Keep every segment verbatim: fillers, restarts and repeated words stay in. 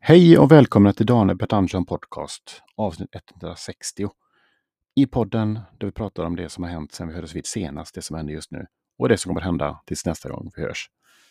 Hej och välkomna till Daniel Bertansson podcast, avsnitt etthundrasextio. I podden där vi pratar om det som har hänt sedan vi hördes vid senast, det som händer just nu och det som kommer hända tills nästa gång vi hörs.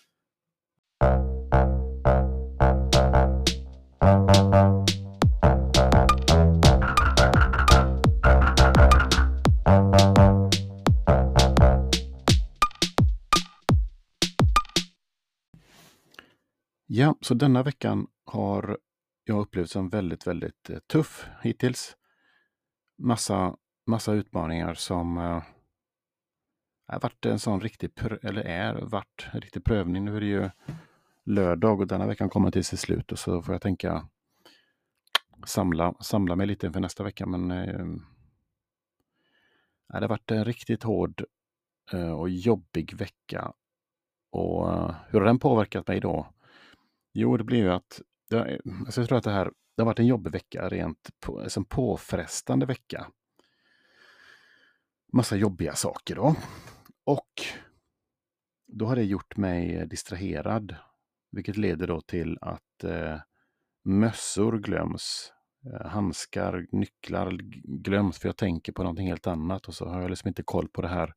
Ja, så denna veckan har jag upplevt som väldigt, väldigt eh, tuff hittills. Massa, massa utmaningar som eh, har varit en sån riktig, pr- eller är varit en riktig prövning. Nu är det ju lördag och denna veckan kommer till sitt slut och så får jag tänka samla, samla mig lite inför nästa vecka. Men eh, det har varit en riktigt hård eh, och jobbig vecka. Och eh, hur har den påverkat mig då? Jo, det blir ju att jag, alltså jag tror att det här det har varit en jobbig vecka, rent på, alltså en påfrestande vecka. Massa jobbiga saker då. Och då har det gjort mig distraherad, vilket leder då till att eh, mössor glöms, eh, handskar, nycklar glöms för jag tänker på någonting helt annat och så har jag liksom inte koll på det här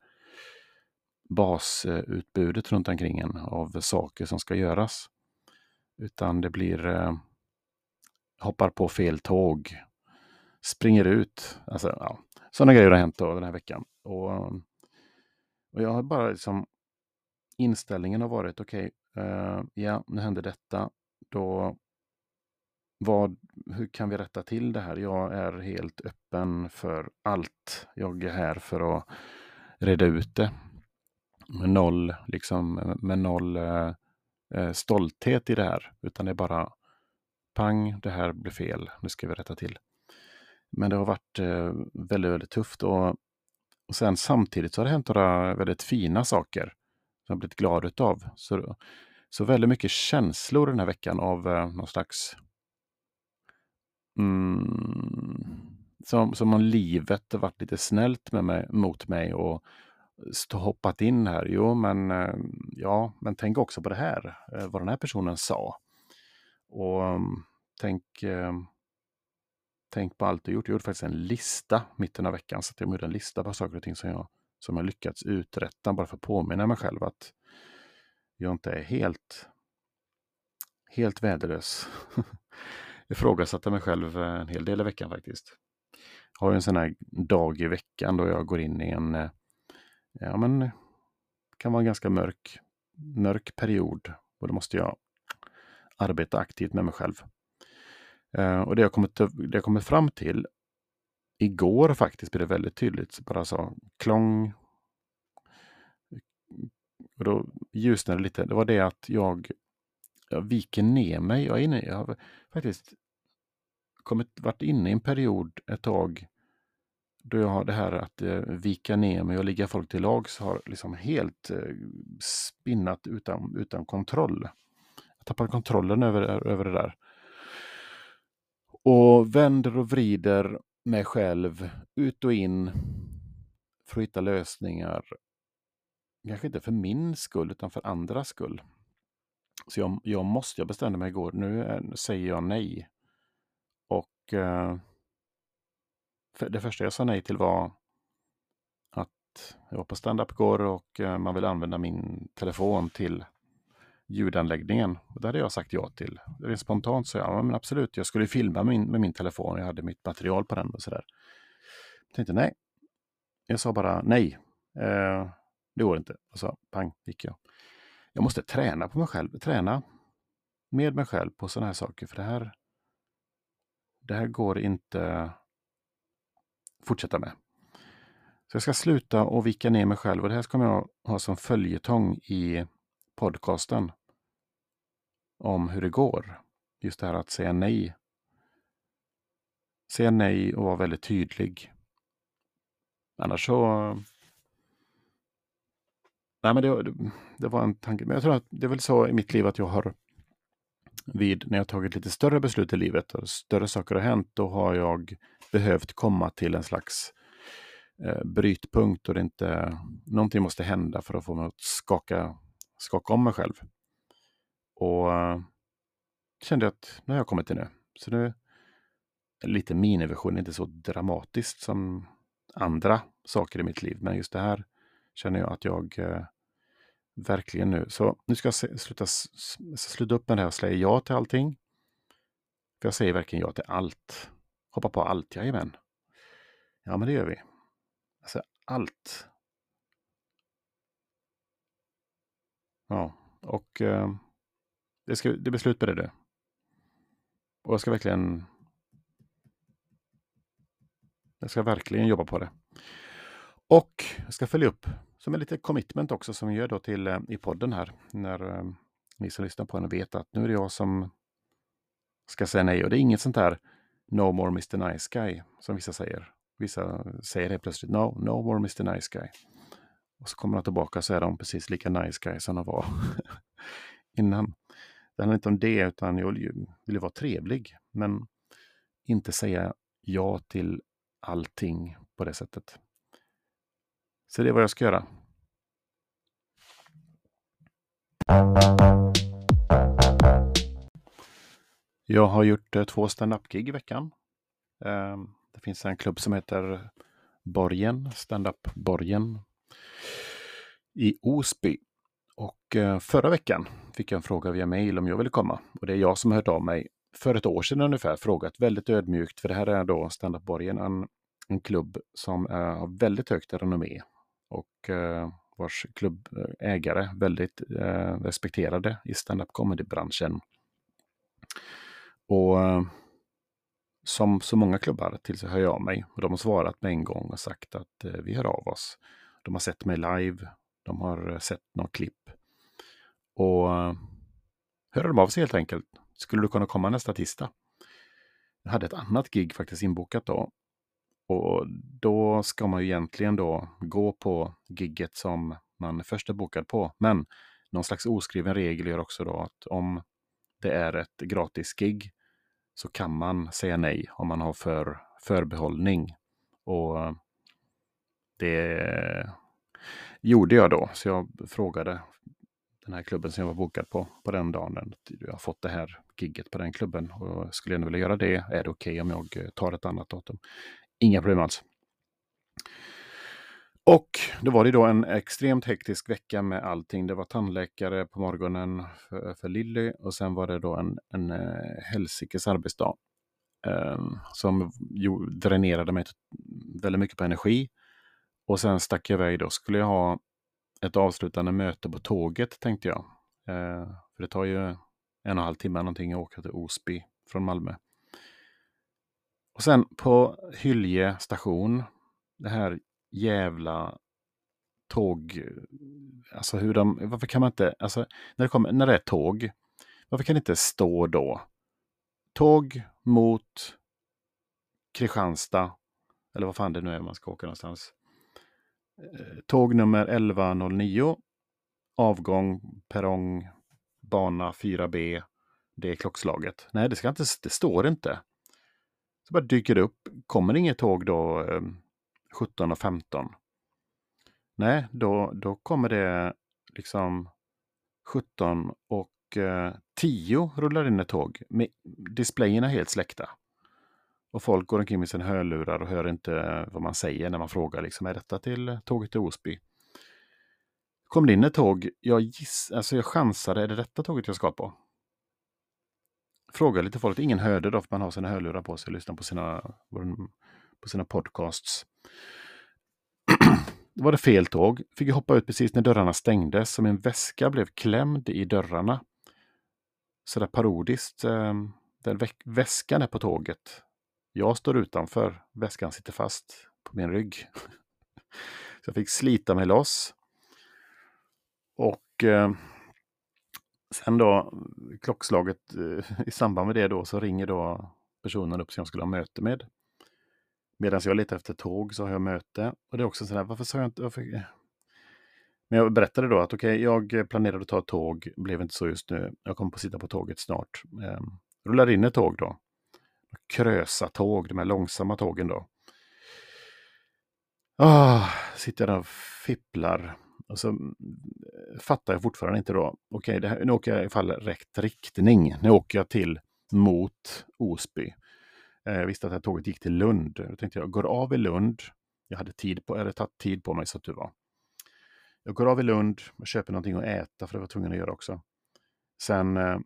basutbudet runt omkring en av saker som ska göras. Utan det blir eh, hoppar på fel tåg, springer ut. Alltså, ja, sådana grejer har hänt då den här veckan. Och, och jag har bara liksom inställningen har varit okej, okay, uh, ja, nu händer detta. Då, vad, hur kan vi rätta till det här? Jag är helt öppen för allt. Jag är här för att reda ut det. Med noll, liksom, med noll uh, uh, stolthet i det här. Utan det är bara pang, det här blir fel. Nu ska vi rätta till. Men det har varit uh, väldigt, väldigt tufft. Och, och sen samtidigt så har det hänt några väldigt fina saker som jag blivit glad utav. Så, så väldigt mycket känslor den här veckan av eh, någon slags mm, som, som om livet har varit lite snällt med mig, mot mig och stå, hoppat in här. Jo, men eh, ja, men tänk också på det här, eh, vad den här personen sa. Och um, tänk, eh, tänk på allt du gjort. Jag gjorde faktiskt en lista mitten av veckan, så att jag gjorde en lista på saker och ting som jag, som jag lyckats uträtta, bara för att påminna mig själv att jag inte är helt, helt värdelös. Jag ifrågasatte mig själv en hel del i veckan faktiskt. Jag har ju en sån här dag i veckan då jag går in i en, ja men, kan vara en ganska mörk, mörk period. Och då måste jag arbeta aktivt med mig själv. Uh, och det jag kommit, det jag kommit fram till igår faktiskt blev det väldigt tydligt. Bara så klång. Och då ljusnade det lite. Det var det att jag jag viker ner mig. Jag, är inne, jag har faktiskt kommit, varit inne i en period ett tag då jag har det här att eh, vika ner mig och ligga folk till lags har liksom helt eh, spinnat utan, utan kontroll. Jag tappar kontrollen över, över det där. Och vänder och vrider mig själv ut och in för att hitta lösningar. Kanske inte för min skull utan för andras skull. Så jag, jag måste, jag bestämde mig igår, nu är, säger jag nej. Och eh, för det första jag sa nej till var att jag var på stand-up igår och eh, man vill använda min telefon till ljudanläggningen. Och det hade jag sagt ja till. Det är spontant så jag, men absolut, jag skulle filma min, med min telefon. Jag hade mitt material på den och sådär. Jag tänkte nej. Jag sa bara nej. Eh, det går inte. Och så pang, gick jag. Jag måste träna på mig själv. Träna med mig själv på sådana här saker. För det här, det här går inte fortsätta med. Så jag ska sluta och vika ner mig själv. Och det här ska jag ha som följetong i podcasten. Om hur det går. Just det här att säga nej. Säga nej och vara väldigt tydlig. Annars så... Nej men det, det var en tanke. Men jag tror att det är väl så i mitt liv att jag har vid när jag tagit lite större beslut i livet och större saker har hänt, då har jag behövt komma till en slags eh, brytpunkt och det inte någonting måste hända för att få mig att skaka, skaka om mig själv. Och kände jag att nu har jag kommit till nu. Så nu är lite miniversion, inte så dramatiskt som andra saker i mitt liv. Men just det här känner jag att jag eh, verkligen nu. Så nu ska jag se, sluta, s- s- sluta upp med det här och säga ja till allting. För jag säger verkligen ja till allt. Hoppa på allt, jajamän. Ja, men det gör vi. Alltså allt. Ja, och eh, det, ska, det blir slut med det nu. Och jag ska verkligen jag ska verkligen jobba på det. Och jag ska följa upp som en liten commitment också som vi gör då till eh, i podden här. När eh, ni som lyssnar på den vet att nu är det jag som ska säga nej. Och det är inget sånt här no more mister Nice Guy som vissa säger. Vissa säger det plötsligt, no, no more mister Nice Guy. Och så kommer de tillbaka så är de precis lika nice guy som de var innan. Det handlar inte om det utan jag vill ju vill vara trevlig. Men inte säga ja till allting på det sättet. Så det är vad jag ska göra. Jag har gjort eh, två stand-up-gig i veckan. Eh, det finns en klubb som heter Borgen, Stand-up Borgen i Osby. Och eh, förra veckan fick jag en fråga via mail om jag ville komma. Och det är jag som har hört av mig för ett år sedan ungefär, frågat väldigt ödmjukt. För det här är då Stand-up Borgen, en, en klubb som eh, har väldigt högt renommé. Och eh, vars klubbägare väldigt eh, respekterade i stand-up comedy-branschen. Och eh, som så många klubbar till så hör jag av mig. Och de har svarat med en gång och sagt att eh, vi hör av oss. De har sett mig live. De har eh, sett något klipp. Och eh, hörde de av sig helt enkelt. Skulle du kunna komma nästa tisdag? Jag hade ett annat gig faktiskt inbokat då. Och då ska man ju egentligen då gå på gigget som man först är bokad på. Men någon slags oskriven regel gör också då att om det är ett gratis gig så kan man säga nej om man har för förbehållning. Och det gjorde jag då. Så jag frågade den här klubben som jag var bokad på på den dagen. Jag har fått det här gigget på den klubben och skulle jag vilja göra det. Är det okej om jag tar ett annat datum? Inga problem alls. Och då var det då en extremt hektisk vecka med allting. Det var tandläkare på morgonen för, för Lilly och sen var det då en, en uh, helsikes arbetsdag um, som jo, dränerade mig väldigt mycket på energi. Och sen stack jag iväg då. Skulle jag ha ett avslutande möte på tåget tänkte jag. Uh, för det tar ju en och en halv timme någonting att åka till Osby från Malmö. Och sen på Hylje station, det här jävla tåg, alltså hur de, varför kan man inte, alltså när det, kommer, när det är tåg, varför kan det inte stå då? Tåg mot Kristianstad, eller vad fan det nu är man ska åka någonstans. Tåg nummer elva noll nio, avgång, perrong, bana fyra B, det är klockslaget. Nej, det ska inte, det står inte. Så bara dyker det upp, kommer inget tåg då eh, sjutton och femton. Nej, då, då kommer det liksom sjutton och eh, tio rullar in ett tåg. Med displayerna helt släckta. Och folk går omkring med sina hörlurar och hör inte vad man säger när man frågar. Liksom, är detta till tåget till Osby? Kom det in ett tåg, jag giss, alltså jag chansade, är det detta tåget jag ska på? Frågade lite folk, ingen hörde då för man har sina hörlurar på sig och lyssnar på sina, på sina podcasts. Då var det fel tåg. Fick jag hoppa ut precis när dörrarna stängdes. Som en väska blev klämd i dörrarna. Sådär parodiskt. Den vä- väskan är på tåget. Jag står utanför. Väskan sitter fast på min rygg. Så jag fick slita mig loss. Och eh, sen då klockslaget eh, i samband med det då så ringer då personen upp som jag skulle ha möte med. Medan jag letar efter tåg så har jag möte. Och det är också sådär, varför sa jag inte... Varför... Men jag berättade då att okej, okay, jag planerade att ta ett tåg, blev inte så just nu. Jag kommer på att sitta på tåget snart. Ehm, rullar in ett tåg då. Krösa tåg, de här långsamma tågen då. Ah, sitter jag där och fipplar Och så mm, fattar jag fortfarande inte då. Okej, det här, nu åker jag i alla fall rätt riktning. Nu åker jag till mot Osby. Eh, Jag visste att det här tåget gick till Lund. Då tänkte jag, går av i Lund. Jag hade tid på, eller tagit tid på mig så att du var. Jag går av i Lund och köper någonting att äta, för det var jag tvungen att göra också. Sen eh,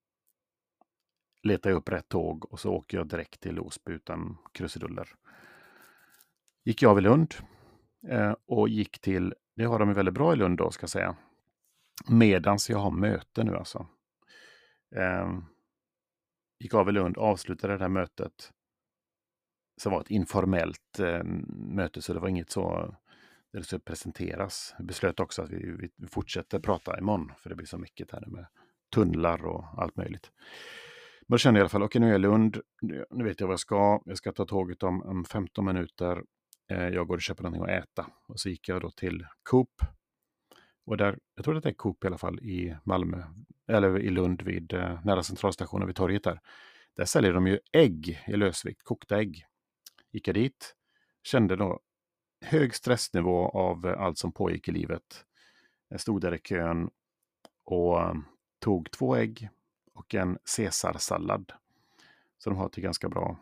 letar jag upp rätt tåg och så åker jag direkt till Osby utan krusiduller. Gick jag av i Lund eh, och gick till, det har de väldigt bra i Lund då ska jag säga, medans jag har möte nu alltså. Eh, gick av i Lund, avslutade det här mötet. Så var ett informellt eh, möte, så det var inget så där det skulle presenteras. Vi beslöt också att vi, vi fortsätter prata imorgon, för det blir så mycket här med tunnlar och allt möjligt. Men då kände jag i alla fall, okej, nu är jag i Lund, nu vet jag vad jag ska. Jag ska ta tåget om, om femton minuter. Eh, jag går och köper någonting att äta. Och så gick jag då till Coop. Och där, jag tror att det är Coop i alla fall i Malmö, eller i Lund vid eh, nära centralstationen vid torget där. Där säljer de ju ägg i lösvikt, kokta ägg. Gick jag dit, kände då hög stressnivå av eh, allt som pågick i livet. Jag stod där i kön och eh, tog två ägg och en caesarsallad. Så de har till ganska bra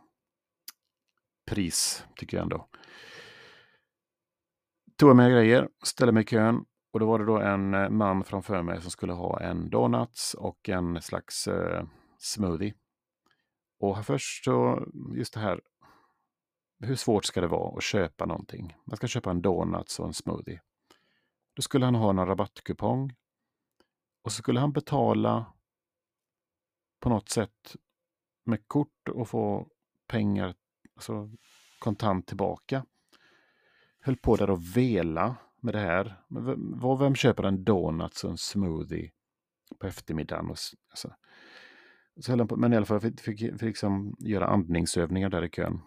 pris, tycker jag ändå. Tog jag med grejer, ställde mig i kön och då var det då en eh, man framför mig som skulle ha en donuts och en slags eh, smoothie. Och först så, just det här, hur svårt ska det vara att köpa någonting? Man ska köpa en donuts och en smoothie. Då skulle han ha en rabattkupong och så skulle han betala på något sätt med kort och få pengar, alltså kontant tillbaka. Höll på där och vela med det här. Men v- vem köper en donuts och en smoothie på eftermiddagen? Och, s- alltså. Så höll han på, men i alla fall fick, fick, fick liksom göra andningsövningar där i kön.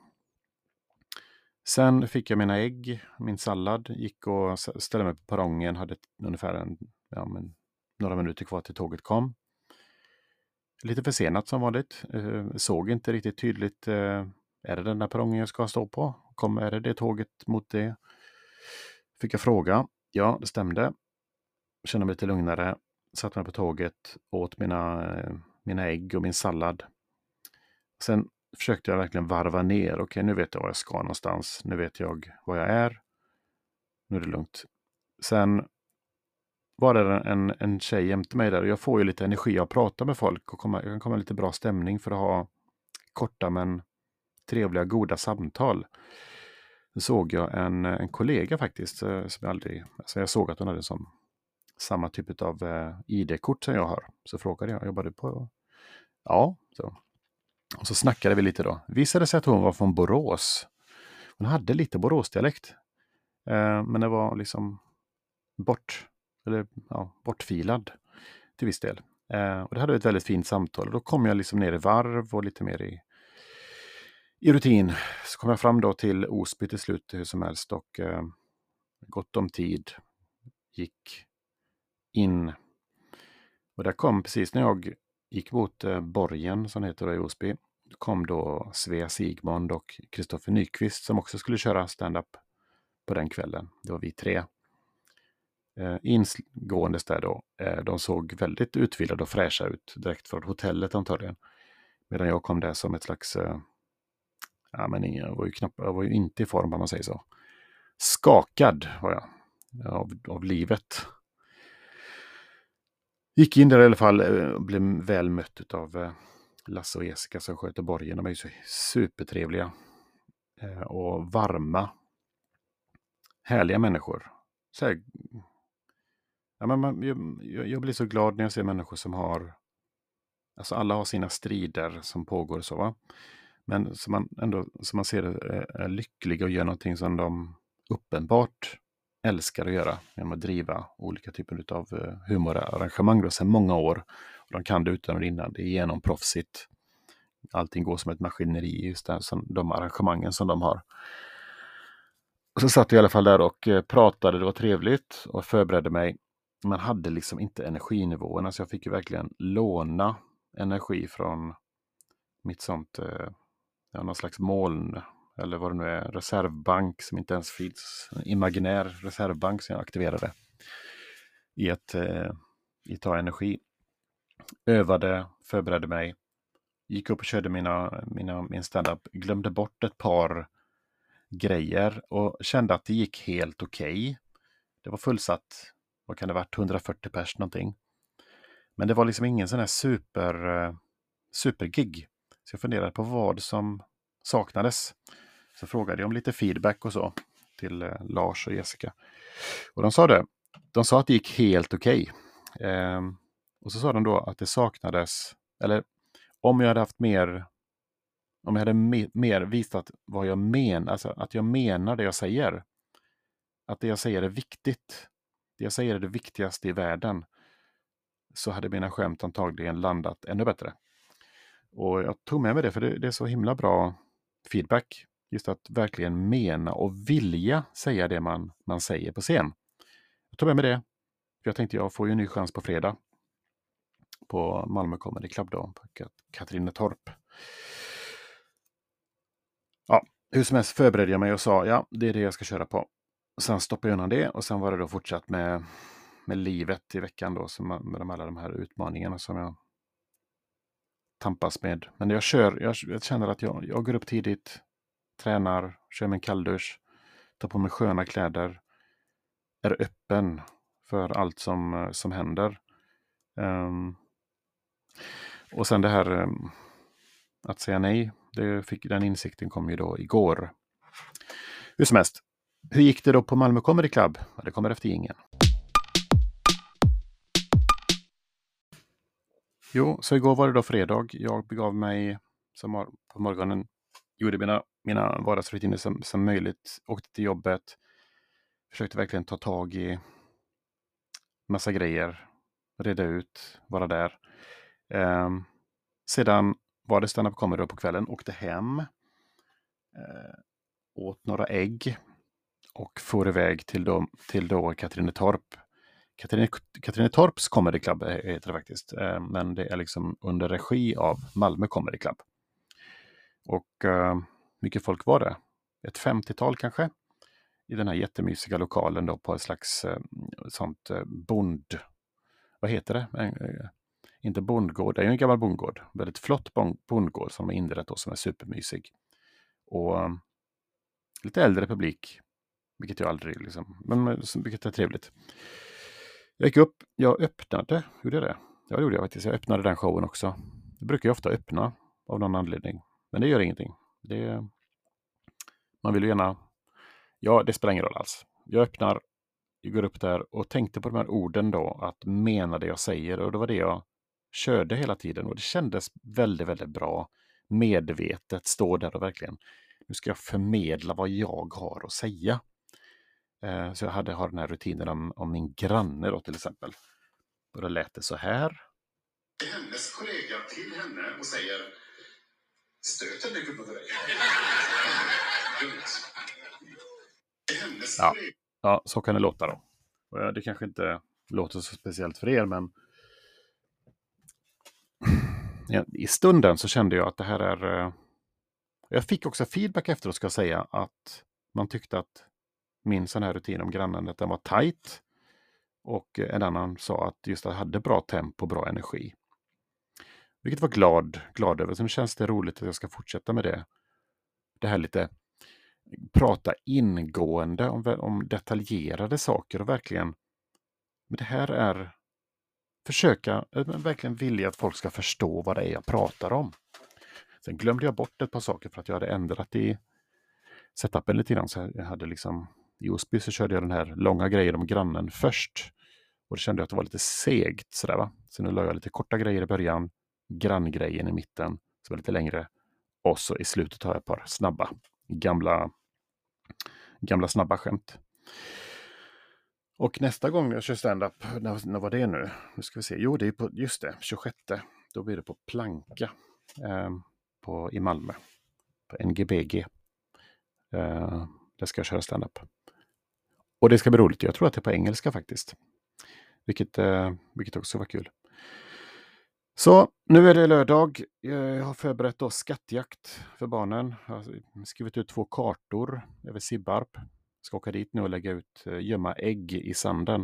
Sen fick jag mina ägg, min sallad, gick och s- ställde mig på perrongen, hade ett- ungefär en, ja, men, några minuter kvar till tåget kom. Lite försenat som vanligt, eh, såg inte riktigt tydligt, eh, är det den där perrongen jag ska stå på? Kom, är det det tåget mot det? Fick jag fråga, ja det stämde. Kände mig lite lugnare, satte mig på tåget, åt mina, eh, mina ägg och min sallad. Sen försökte jag verkligen varva ner. Okej, nu vet jag var jag ska någonstans. Nu vet jag var jag är. Nu är det lugnt. Sen var det en, en tjej jämte mig där. Och jag får ju lite energi av att prata med folk. Och komma, jag kan komma i lite bra stämning för att ha korta men trevliga, goda samtal. Då såg jag en, en kollega faktiskt. eh, Som jag aldrig... Alltså jag såg att hon hade som, samma typ av eh, I D-kort som jag har. Så frågade jag, jobbade du på... Ja, så. Och så snackade vi lite då. Visade sig att hon var från Borås. Hon hade lite Boråsdialekt. Eh, men det var liksom bort, eller, ja, bortfilad till viss del. Eh, och det hade ett väldigt fint samtal. Och då kom jag liksom ner i varv och lite mer i, i rutin. Så kom jag fram då till Osby till slut hur som helst. Och eh, gott om tid gick in. Och där kom precis när jag gick mot eh, Borgen som heter då i Osby. Kom då Svea Sigmund och Kristoffer Nyqvist som också skulle köra stand-up på den kvällen. Det var vi tre. Eh, ingåendes där då. Eh, de såg väldigt utvilade och fräscha ut direkt från hotellet antagligen. Medan jag kom där som ett slags... Eh, ja, men jag var ju knappt, jag var ju inte i form om man säger så. Skakad var jag av, av livet. Gick in där i alla fall och blev väl mött av eh, Lasse och Jessica som sköter borgen. De är ju så supertrevliga eh, och varma. Härliga människor. Så här, ja, men man, jag, jag blir så glad när jag ser människor som har... Alltså alla har sina strider som pågår så va. Men som man ändå som man ser är, är lyckliga och gör någonting som de uppenbart älskar att göra. Genom att driva olika typer av humorarrangemang då, sedan många år. Och de kan det utan och innan. Det är genomproffsigt. Allting går som ett maskineri just där, som de arrangemangen som de har. Och så satt jag i alla fall där och pratade. Det var trevligt och förberedde mig. Man hade liksom inte energinivåerna så jag fick ju verkligen låna energi från mitt sånt, eh, ja, någon slags moln eller vad det nu är, reservbank som inte ens finns. En imaginär reservbank som jag aktiverade. i att, eh, i att ta energi. Övade, förberedde mig, gick upp och körde mina, mina, min stand-up, glömde bort ett par grejer och kände att det gick helt okej. Okay. Det var fullsatt, vad kan det ha varit, hundrafyrtio pers någonting. Men det var liksom ingen sån här super, supergig. Så jag funderade på vad som saknades. Så frågade jag om lite feedback och så till eh, Lars och Jessica. Och de sa det. De sa att det gick helt okej. Okay. Ehm, och så sa de då att det saknades, eller om jag hade haft mer, om jag hade me- mer visat vad jag menar, alltså att jag menar det jag säger. Att det jag säger är viktigt. Det jag säger är det viktigaste i världen. Så hade mina skämt antagligen landat ännu bättre. Och jag tog med mig det för det, det är så himla bra feedback. Just att verkligen mena och vilja säga det man, man säger på scen. Jag tog med mig det. För jag tänkte jag får ju en ny chans på fredag. På Malmö Comedy Club då. På Katrinetorp. Ja, hur som helst förberedde jag mig och sa ja, det är det jag ska köra på. Sen stoppade jag undan det och sen var det då fortsatt med, med livet i veckan då. Som, med de, alla de här utmaningarna som jag tampas med. Men jag kör, jag, jag känner att jag, jag går upp tidigt, tränar, kör med en kalldusch, tar på mig sköna kläder, är öppen för allt som, som händer. Um, och sen det här um, att säga nej, det fick, den insikten kom ju då igår. Hur som helst, hur gick det då på Malmö Comedy Club? Det kommer efter ingen. Jo, så igår var det då fredag. Jag begav mig som på morgonen, gjorde mina, mina vardagsrutiner som, som möjligt, åkte till jobbet, försökte verkligen ta tag i massa grejer, reda ut, vara där. Um, sedan var det stand-up comedy på kvällen, åkte hem, uh, åt några ägg och for iväg till då, till då Katrinetorp. Katrine, Katrinetorps Comedy Club heter det faktiskt, uh, men det är liksom under regi av Malmö Comedy Club. Och uh, mycket folk var det. Ett femtiotal kanske. I den här jättemysiga lokalen då på ett slags uh, sånt uh, bond... Vad heter det? Uh, inte bondgård, det är ju en gammal bondgård. Väldigt flott bondgård som är inrett då som är supermysig. Och um, lite äldre publik. Vilket jag aldrig liksom... Men vilket är trevligt. Jag gick upp, jag öppnade. Gjorde jag det? Ja, det gjorde jag faktiskt. Jag öppnade den showen också. Det brukar jag ofta öppna av någon anledning. Men det gör ingenting. Det, man vill ju gärna... Ja, det spelar ingen roll alls. Jag öppnar, jag går upp där och tänkte på de här orden då. Att mena det jag säger. Och det var det jag körde hela tiden. Och det kändes väldigt, väldigt bra. Medvetet stå där och verkligen... Nu ska jag förmedla vad jag har att säga. Eh, så jag hade har den här rutinen om, om min granne då till exempel. Och då lät det så här. Hennes kollega till henne och säger: stöter det på dig? Ja, ja, så kan det låta då. Och det kanske inte låter så speciellt för er, men ja, i stunden så kände jag att det här är... Jag fick också feedback efteråt, ska jag säga, att man tyckte att min sån här rutin om grannandet, den var tight. Och en annan sa att just att jag hade bra tempo och bra energi. Vilket var glad, glad över. Sen känns det roligt att jag ska fortsätta med det. Det här lite prata ingående om, om detaljerade saker och verkligen. Men det här är försöka, verkligen vilja att folk ska förstå vad det är jag pratar om. Sen glömde jag bort ett par saker för att jag hade ändrat i setupen lite grann. Så jag hade liksom, i Osby så körde jag den här långa grejen om grannen först. Och då kände jag att det var lite segt sådär va. Så nu la jag lite korta grejer i början, granngrejen i mitten, som var lite längre. Och så i slutet har jag ett par snabba, gamla, gamla snabba skämt. Och nästa gång jag kör stand-up, när, när var det nu? Nu ska vi se, jo det är på, just det, tjugosjätte. Då blir det på Planka eh, på, i Malmö, på N G B G. Eh, där ska jag köra stand-up. Och det ska bli roligt, jag tror att det är på engelska faktiskt. Vilket, eh, vilket också var kul. Så nu är det lördag. Jag har förberett då skattjakt för barnen. Jag har skrivit ut två kartor över Sibbarp. Ska åka dit nu och lägga ut, gömma ägg i sanden.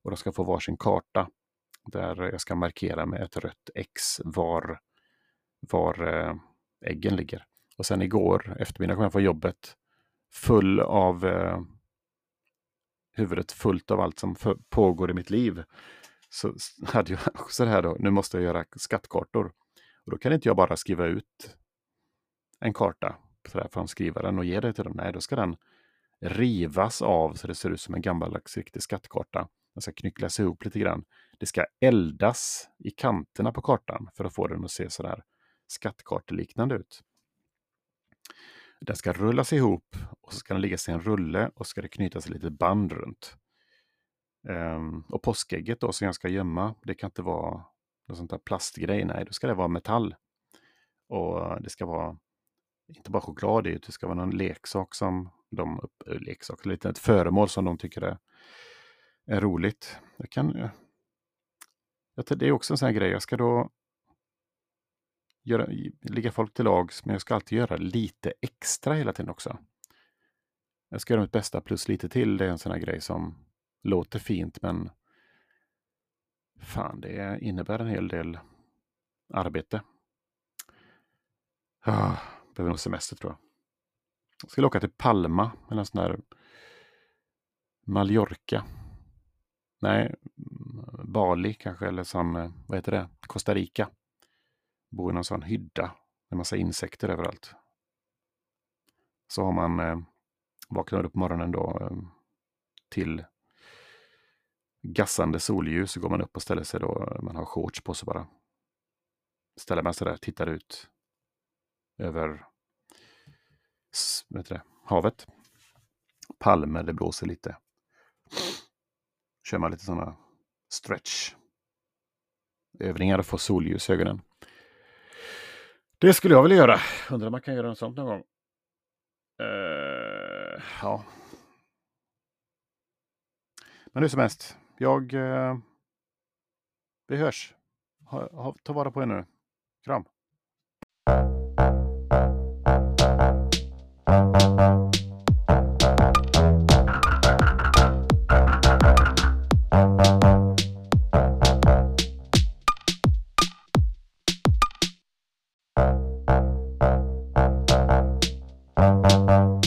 Och de ska få varsin karta där jag ska markera med ett rött X var, var eh, äggen ligger. Och sen igår eftermiddag kom jag från jobbet full av eh, huvudet fullt av allt som för, pågår i mitt liv. Så hade jag också det här då, nu måste jag göra skattkartor. Och då kan inte jag bara skriva ut en karta från skrivaren och ge det till dem. Nej, då ska den rivas av så det ser ut som en gammaldags riktig skattkarta. Den ska knycklas ihop lite grann. Det ska eldas i kanterna på kartan för att få den att se sådär skattkarteliknande ut. Den ska rullas ihop och så ska den ligga i en rulle och så ska det knytas lite band runt. Um, och påskägget då som jag ska gömma, det kan inte vara någon sånt där plastgrej, nej, då ska det vara metall. Och det ska vara inte bara choklad i, det ska vara någon leksak som de, upp, leksak, lite ett föremål som de tycker är, är roligt. Jag kan, jag, det är också en sån här grej, jag ska då göra, ligga folk till lags, men jag ska alltid göra lite extra hela tiden också. Jag ska göra mitt bästa plus lite till, det är en sån här grej som låter fint, men fan, det innebär en hel del arbete. Ah, behöver nog semester tror jag. Jag skulle åka till Palma eller en sån där Mallorca. Nej, Bali kanske, eller som, vad heter det? Costa Rica. Bor i någon sån hydda med massa insekter överallt. Så har man eh, vaknar upp på morgonen då eh, till gassande solljus, så går man upp och ställer sig då, man har shorts på sig bara. Ställer man sig där, tittar ut över vet det, havet. Palmer, det blåser lite. Kör man lite sådana stretch övningar och få solljus i ögonen. Det skulle jag vilja göra. Undrar om man kan göra något sånt någon gång. Uh, ja. Men hur som helst. Jag... Uh, vi hörs. Ha, ha, ta vara på er nu. Kram. Thank you.